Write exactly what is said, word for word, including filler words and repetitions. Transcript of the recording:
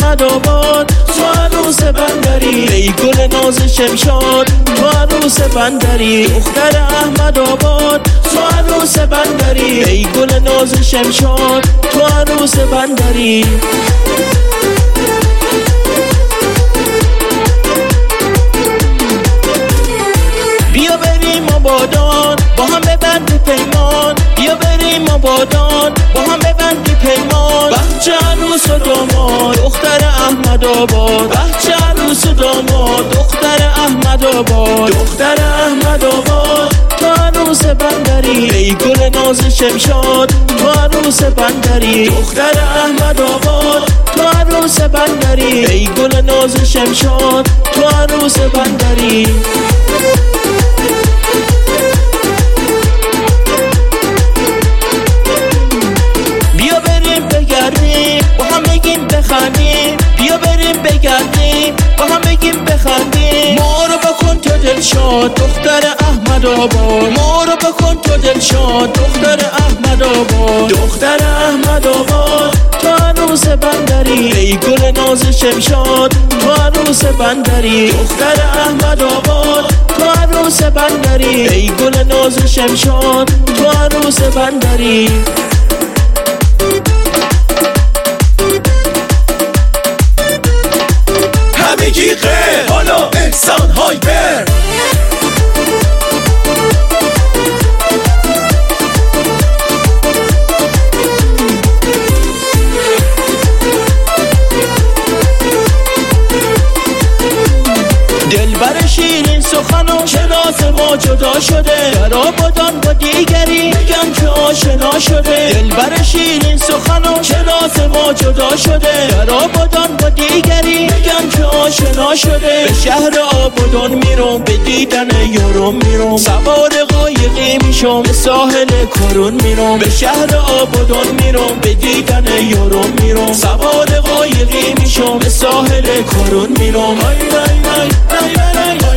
احمد آباد تو عروس بندری، ای گل ناز شمشاد تو عروس بندری. دختر احمد آباد تو عروس بندری، ای گل ناز شمشاد تو عروس بندری. بیا بریم آبادان با هم ببندی پیمان، بیا بریم آبادان با هم ببندی پیمان. بچه عروس و داماد دختر احمد آباد، بچه عروس و داماد دختر احمد آباد. دختر احمد آباد تو عروس بندری، ای گل ناز شمشاد تو عروس بندری. دختر احمد آباد تو عروس بندری، ای گل ناز شمشاد تو عروس بندری. بیا بریم بگردیم با هم بگیم بخندیم، بیا بریم بگردیم با هم بگیم بخندیم. ما رو بکن تو دلشاد دختر احمد آباد، ما رو بکن تو دلشاد دختر احمد آباد. دختر احمد آباد تو عروس بندری، ای گل ناز شمشاد تو عروس بندری. دختر احمد آباد تو عروس بندری، ای گل ناز شمشاد تو عروس بندری. همگی غیر حالا انسان هایپر. دلبر شیرین سخنم شناس ما جدا شده، در آبادان با دیگری میگم که آشنا شده. دلبر شیرین سخنم شناس ما جدا شده، در آبادان با دیگری میگم که آشنا شده. به شهر آبادان میرم به دیدن یارم میرم، سوار قایقی میشم به ساحل کرون میرم. به شهر آبادان میرم به دیدن یارم میرم، سوار قایقی میشم به ساحل کرون میرم. آی آی آی آی آی آی.